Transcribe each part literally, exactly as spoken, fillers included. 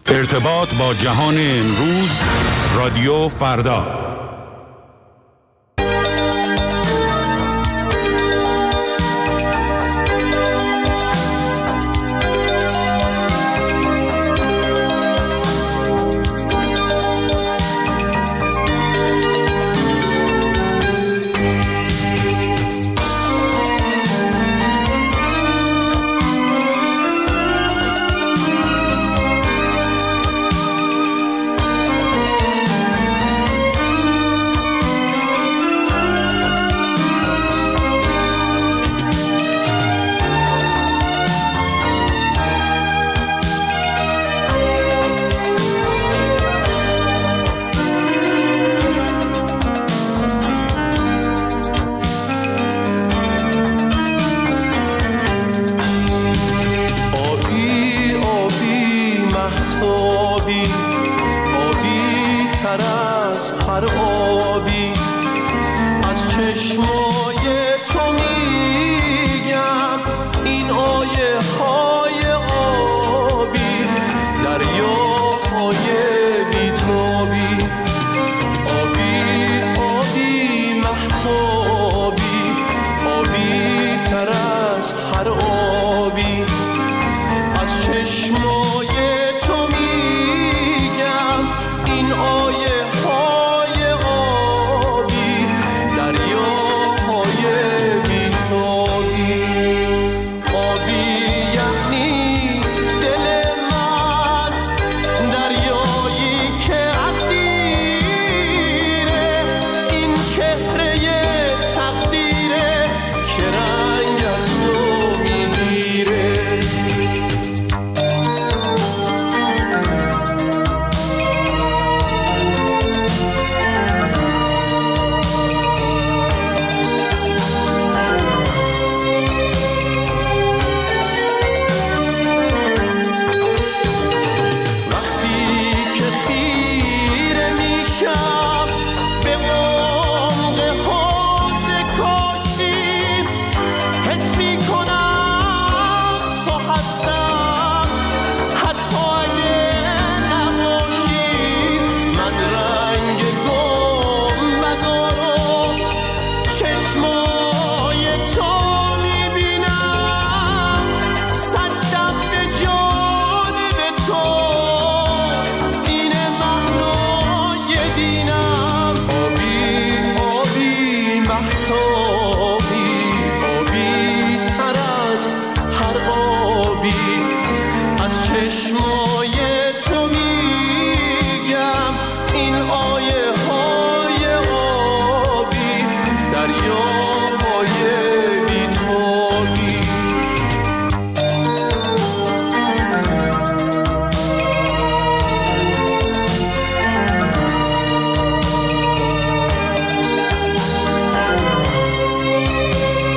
ارتباط با جهان امروز، رادیو فردا.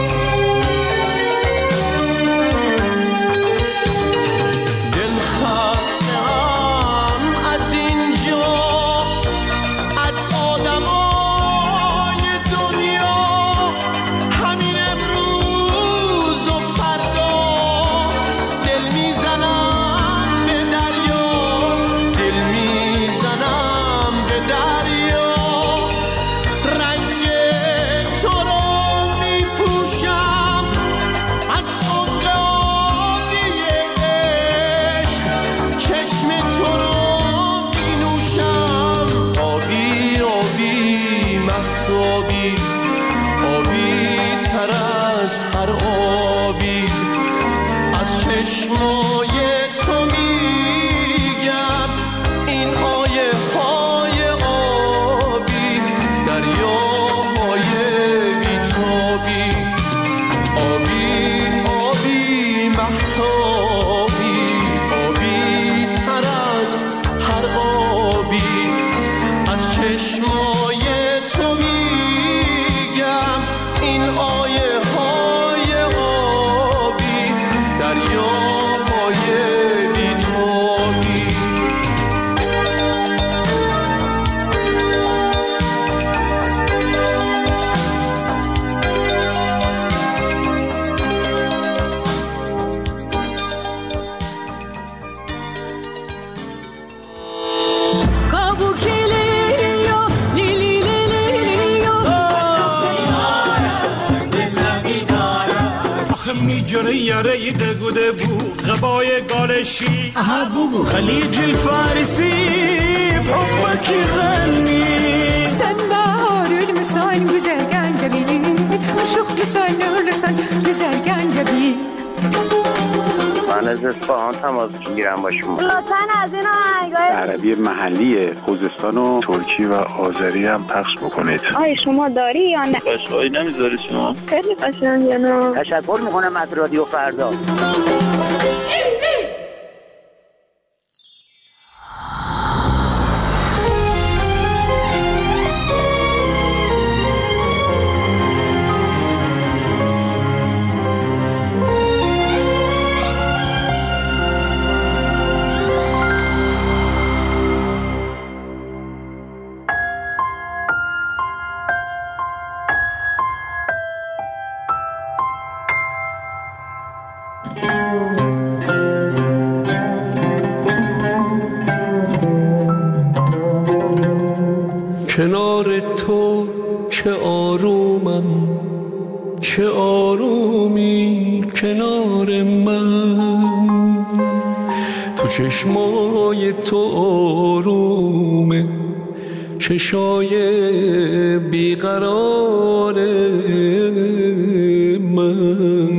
دل جنه یاره دگوده بو غبای گالشی اها بگو خلیج الفارسی بحبك يغني سنبار المسان güzel gencebi شوخ مثال لسان güzel gencebi من از اصفهان تماس میگیرم با شما. لطفاً از این آهنگای عربی محلی خوزستان و ترکی و آذری هم پخش بکنید. آی شما داری یا نه؟ قشقایی نمیذاری شما؟ خیلی قشنگه نه. تشکر میکنم از رادیو فردا. کنار تو چه آرومم، چه آرومی کنار من، تو چشمای تو آرومه، چشای بیقرار من.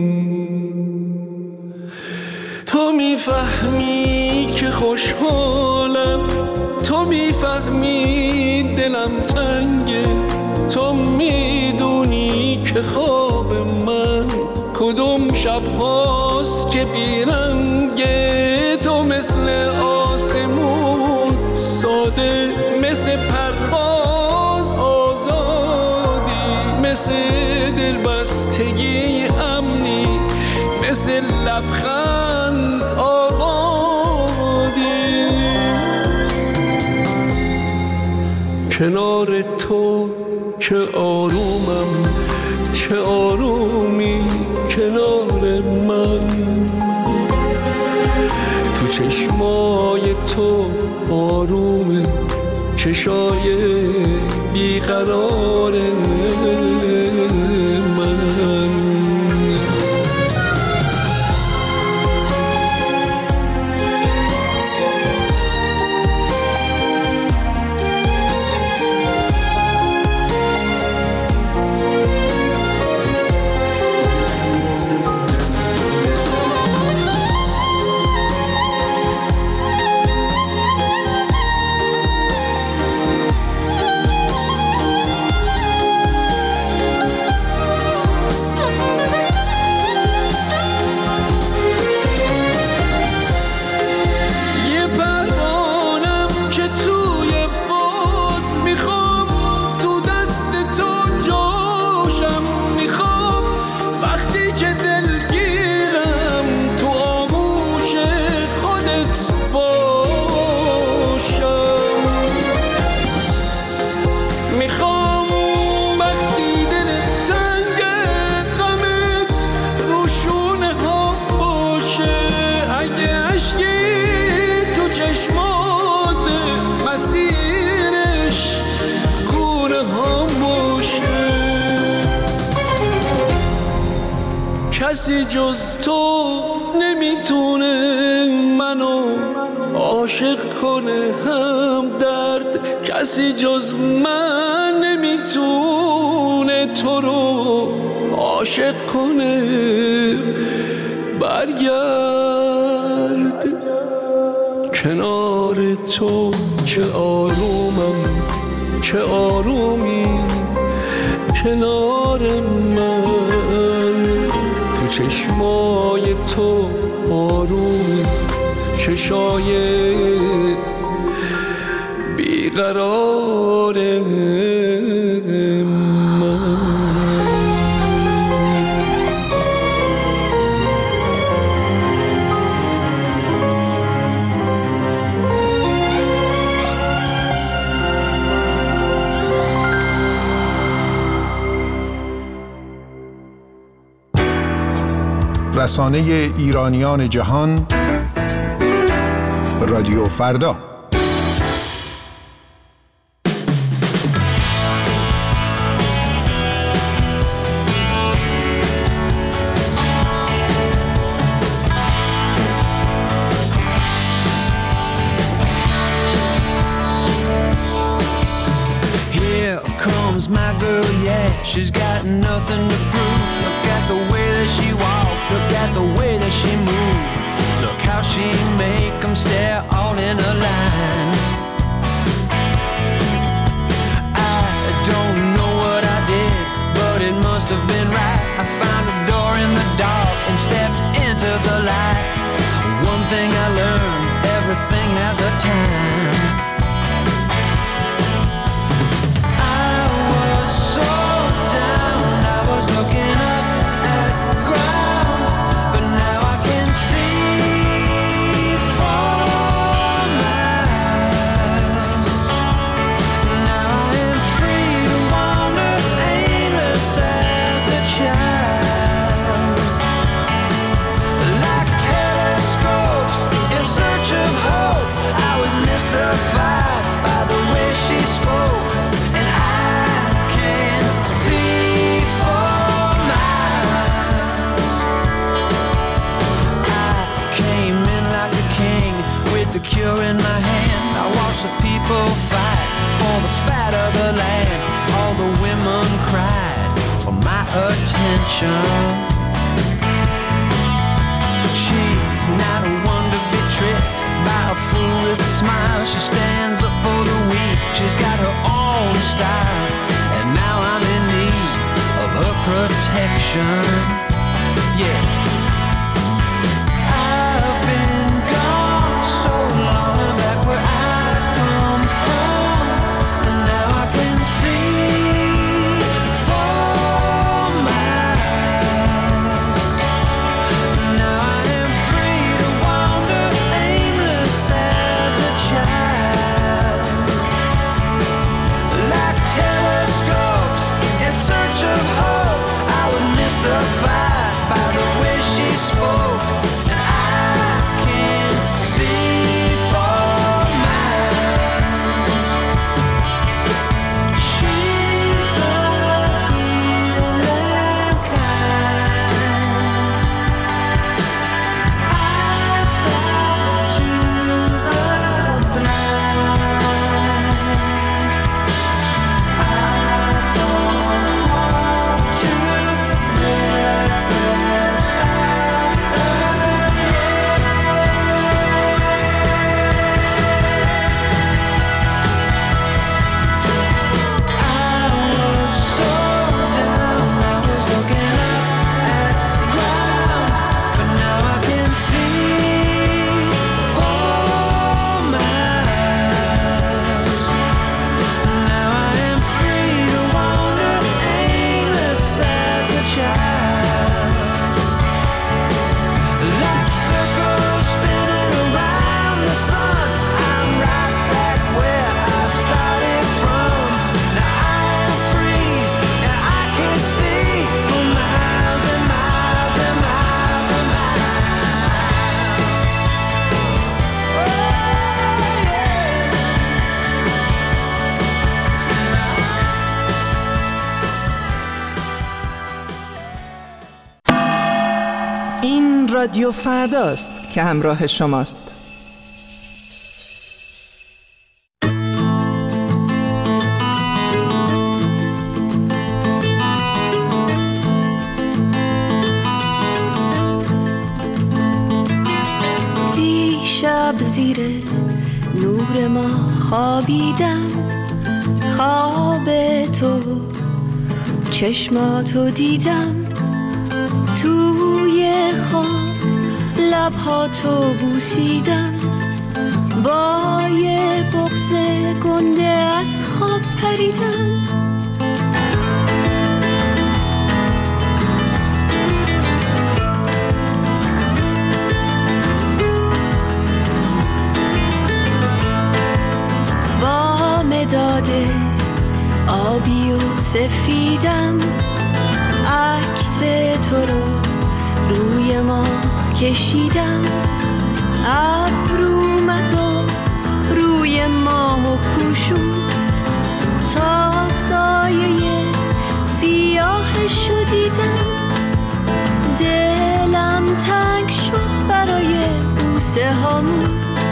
تو میفهمی که خوشحالم، تو میفهمی دلم تنگه، تو میدونی که خواب من کدوم شب هاست که بیرنگه. تو مثل آسمون ساده، مثل پرواز آزادی، مثل دلبستگی امنی، مثل لبخند آبادی. کنار تو چه آرومم، چه آرومی کنار من، تو چشمای تو آرومه، چشای بیقرار من. کسی جز تو نمیتونه منو عاشق کنه هم درد، کسی جز من نمیتونه تو رو عاشق کنه. برگرد کنار تو چه آرومم، چه آرومی کنار من، تو چشمای تو آروم، چشای بیقرار من. رسانه ایرانیان جهان، رادیو فردا. she's got nothing to prove. Look at the way that she walked, look at the way that she moved. Look how she make them stare all in a line. I don't know what I did, but it must have been right. I found a door in the dark and stepped into the light. One thing I learned, everything has a time. I was so down, I was looking up at ground, but now I can see for miles. Now I am free to wander aimless as a child. Like telescopes in search of hope, I was mystified by the way she spoke, and I can see for miles. I came in like a king with the cure in my hand. I watched the people fight for the fat of the land. All the women cried for my attention. She's not a one to be tricked by a fool with a smile. She stands up for the weak, she's got her own style, and now I'm in need of her protection. Yeah, I've been gone so long, I'm back where I come from, and now I can see for miles. Now I am free to wander aimless as a child. Like telescopes in search of hope, I was mystified by the way she spoke, and I can see for miles. She's the healing kind. Eyes out to the blind. I don't want to live without her. I was so down, I was looking up at ground, but now I can see for miles. Now I am free to wander aimless as a child. Like circles spinning around the sun, I'm right back where I started from. Now I am free and I can see for miles and miles and miles and miles. Oh yeah. این رادیو فرداست که همراه شماست. دیشب زیر نور ما خوابیدم، خواب تو چشماتو دیدم، توی خواب لبهاتو بوسیدم، با یه بغض گنده از خواب پریدم. با مداد آبی و سفیدم عکس تو رو روی ما کشیدم، ابرومتو روی ماه پوشون تا سایه سیاهشو دیدم. دلم تنگ شد برای بوسه هامون،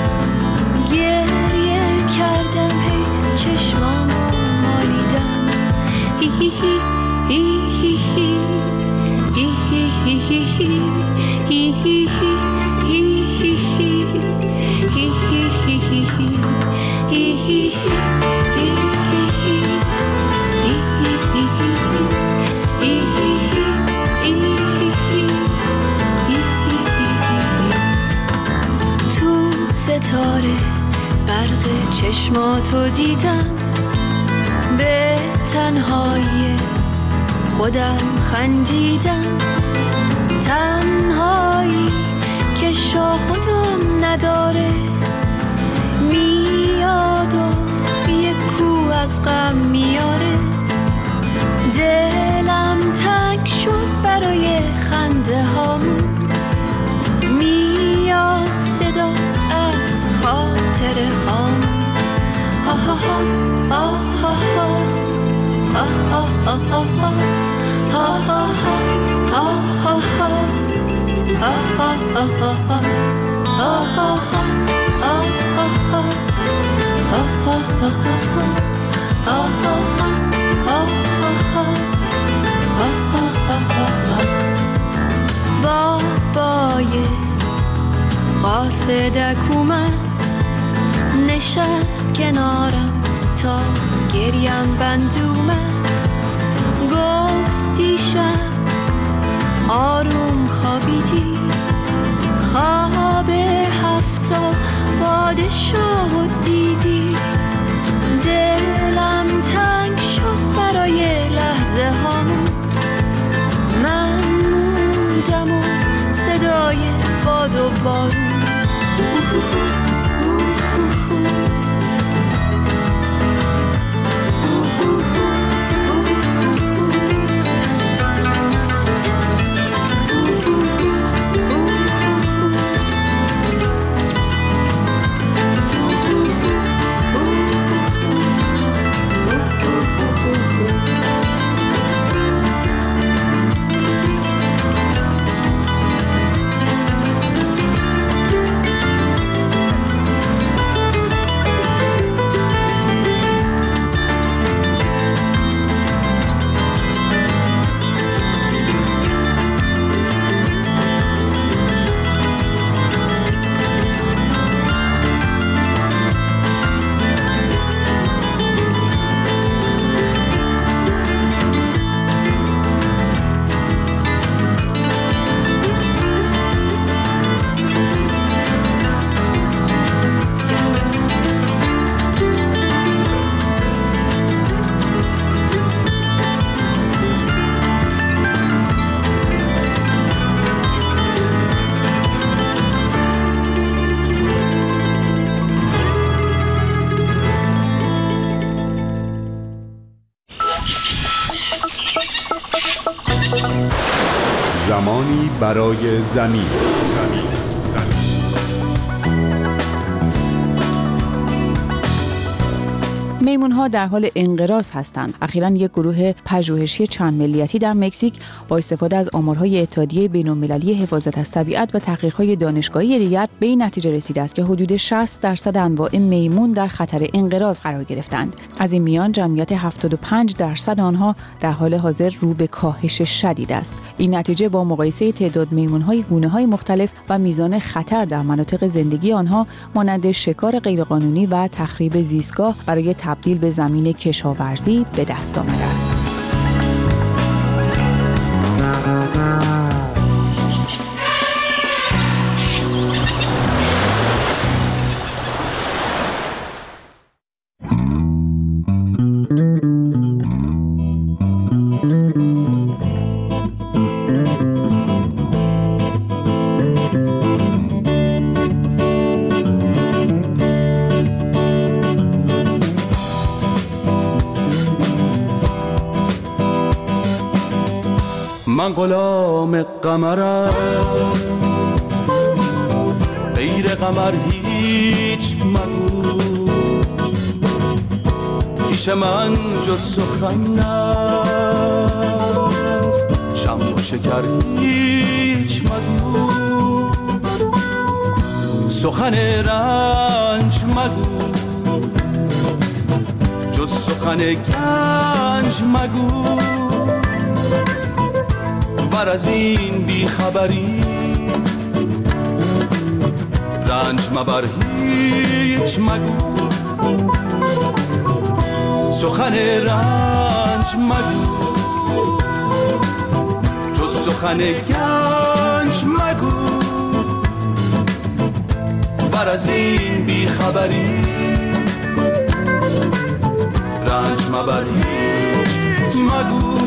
گریه کردم هی چشمامو مالیدم. هی هی هی ستاره برق چشماتو دیدم، به تنهایی خودم خندیدم، تنهایی که شاه خودم نداره، میاد و یک کو از غم میاره، دلم تنگ شد برای خنده هامون، میاد صدات از خاطر هام. ها ها ها ها ها ها ها ها ها ها بابای قاصدک اومد، نشست کنارم تا گریم بند اومد، گفت دیشب آروم خوابیدی، خواب هفتا پادشاه دیدی، دلم تنگ شد برای لحظه هامون، من موندم و صدای باد و بارون. زمانی برای زمین. زمین. میمون‌ها در حال انقراض هستند. اخیراً یک گروه پژوهشی چند ملیتی در مکزیک با استفاده از آمارهای اتحادیه بین‌المللی حفاظت از طبیعت و تحقیقات‌های دانشگاهی دیگر به این نتیجه رسیده است که حدود شصت درصد انواع میمون در خطر انقراض قرار گرفتند. از این میان جمعیت هفتاد و پنج درصد آنها در حال حاضر رو به کاهش شدید است. این نتیجه با مقایسه تعداد میمون‌های گونه‌های مختلف و میزان خطر در مناطق زندگی آنها مانند شکار غیرقانونی و تخریب زیستگاه برای تبدیل به زمین کشاورزی به دست آمده است. من غلام قمرم، غیر قمر هیچ مگو، پیش من جز سخن نست، شم و شکر هیچ مگو، سخن رنج مگو، جز سخن گنج مگو، ور از این بیخبری رنج مبر هیچ مگو سخن رنج مگو جز سخن گنج مگو ور از این بیخبری رنج مبر هیچ مگو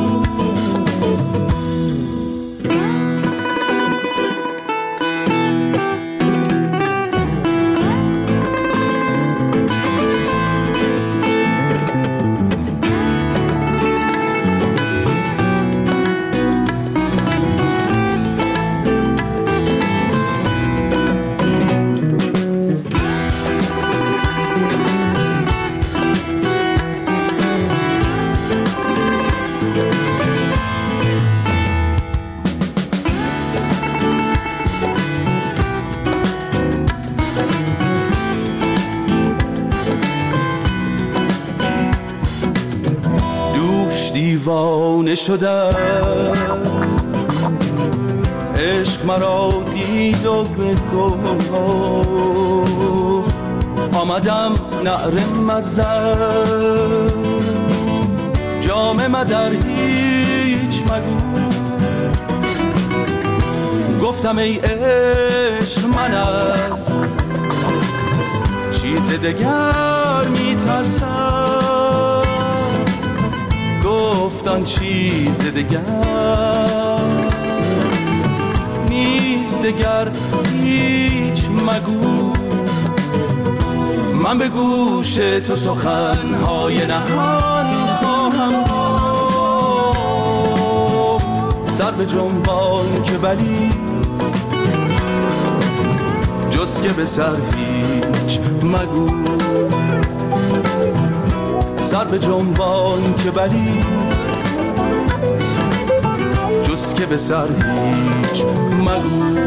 دیوانه شدم عشق مرا دید و بگفت آمدم نعره مزن جام مدر هیچ مگو گفتم ای عشق من از چیز دگر میترسم گفتن چیز دگر نیست دگر هیچ مگو من به گوش تو سخنهای نهان خواهم گفت سر به جنبان که بلی جز که به سر هیچ مگو سر به جنبان که بلی جز که به سر هیچ مگو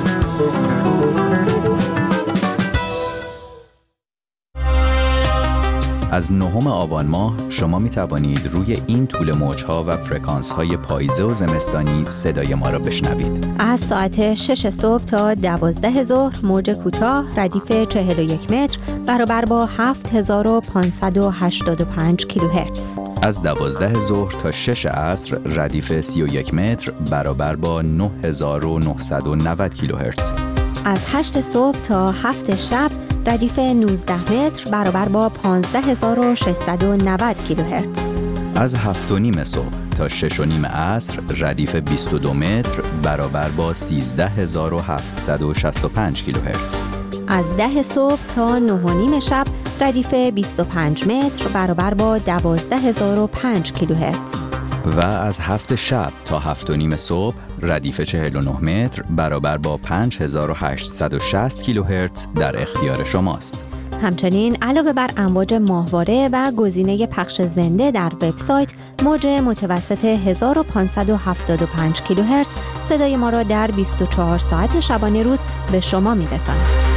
از نهم آبان ماه شما می توانید روی این طول موج‌ها و فرکانس‌های پاییزه و زمستانی صدای ما را بشنوید. از ساعت شش صبح تا دوازده ظهر موج کوتاه ردیف چهل و یک متر برابر با هفت هزار و پانصد و هشتاد و پنج کیلوهرتز. از دوازده ظهر تا شش عصر ردیف سی و یک متر برابر با نه هزار و نهصد و نود کیلوهرتز. از هشت صبح تا هفت شب ردیف نوزده متر برابر با پانزده هزار و ششصد و نود کیلوهرتز. از هفت و نیم صبح تا شش و نیم عصر ردیف بیست و دو متر برابر با سیزده هزار و هفتصد و شصت و پنج کیلوهرتز. از ده صبح تا نه و نیم شب ردیف بیست و پنج متر برابر با دوازده هزار و پنج کیلوهرتز. و از هفت شب تا هفت و نیم صبح ردیف چهل و نه متر برابر با پنج هزار و هشتصد و شصت کیلوهرتز در اختیار شماست. همچنین علاوه بر امواج ماهواره و گزینه پخش زنده در وبسایت، موج متوسط هزار و پانصد و هفتاد و پنج کیلوهرتز صدای ما را در بیست و چهار ساعت شبانه روز به شما می‌رساند.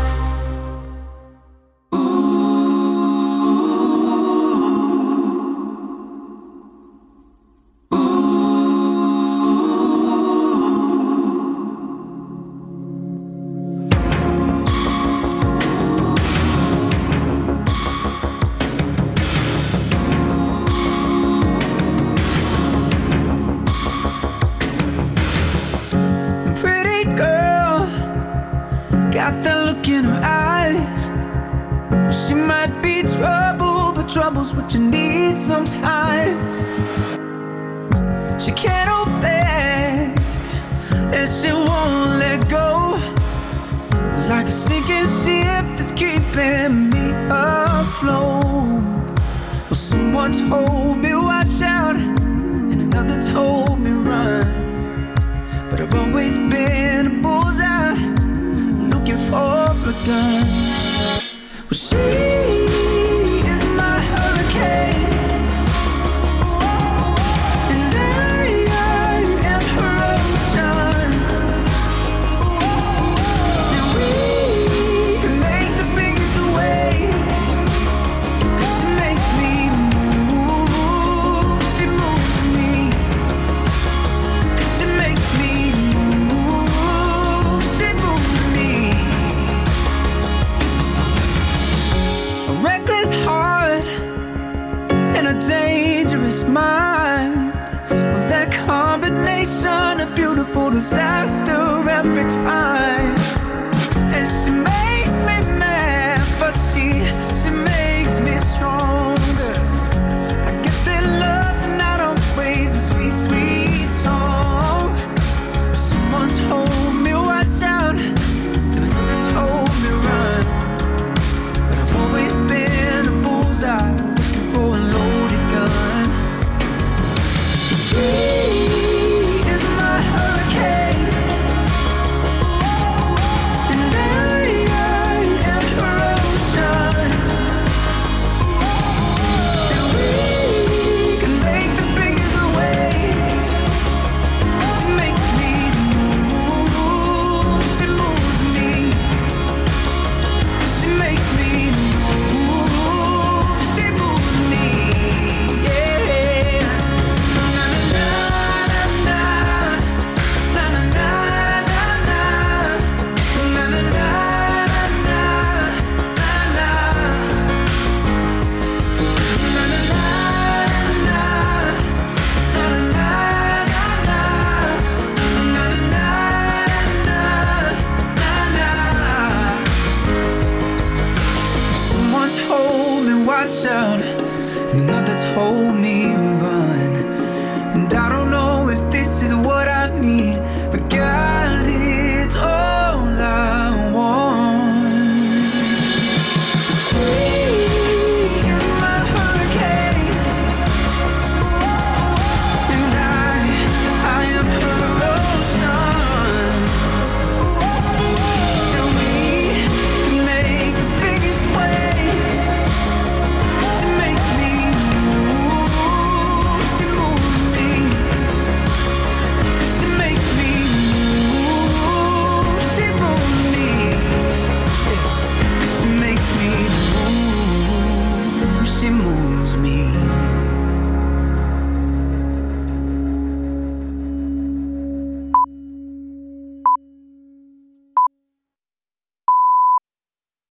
Trouble's what you need sometimes. She can't hold back and she won't let go. Like a sinking ship that's keeping me afloat. Well, someone told me watch out and another told me run. But I've always been a bullseye looking for a gun. Well, she disaster every time. And she makes me mad, but she, she makes me stronger. I guess that love's not always a sweet, sweet song. Someone told me watch out, and another told me run. But I've always been a bullseye, looking for a loaded gun. She is my hurricane, and I, I am her ocean. And we can make the biggest waves. She makes me move, she moves me. She makes me move, she moves me, yeah. Na na na na na, na na na na na, na na na na na, na na. Na na na na, na na na na, na na na na, na na. Someone told me watch out, and another told me run. And I don't